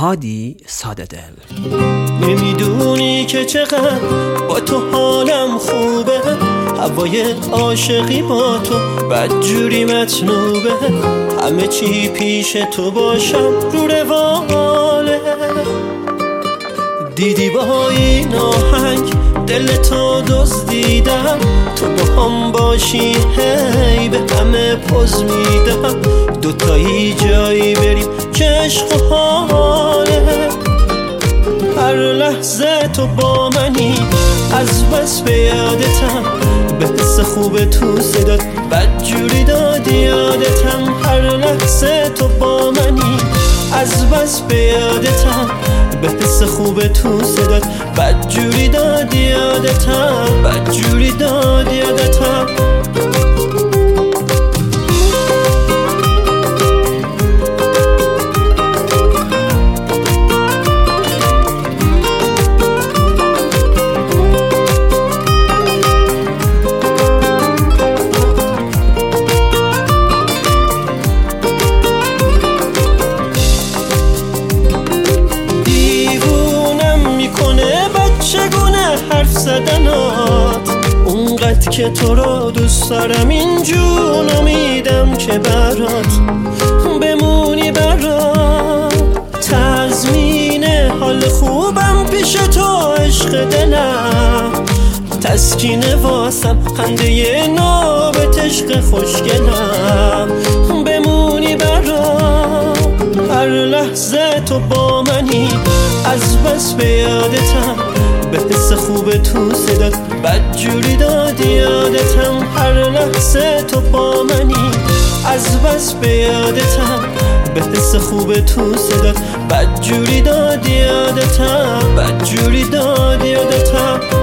هادی ساده دل. نمیدونی که چقدر با تو حالم خوبه، هوای عاشقی با تو بدجوری مطلوبه، همه چی پیش تو باشم رو رواله. دیدی با این آهنگ دل تو دزدیدم، تو با هم باشی هی به همه پوز میدم، دوتایی جایی بریم که عشق و حاله. هر لحظه تو با منی، از بس به یادتم، به حس خوب تو صدات بدجوری دادی یادتم. هر لحظه تو با منی، از بس به یادتم، به حس خوب تو صدات بدجوری دادی یادتم، بدجوری دادی یادتم. چگونه حرف زدنات، اونقدر که تو رو دوست دارم، این جونو میدم که برات بمونی، برات تضمین حال خوبم پیش تو عشق دلم، تسکین واسم خنده نوبت عشق خوشگلم، بمونی برات. هر لحظه تو با منی، از بس به یادتم، به حس خوب تو صدات بدجوری دادی یادتم. هر لحظه تو با منی، از بس به یادتم، به حس خوب تو صدات بدجوری دادی یادتم، بدجوری دادی یادتم.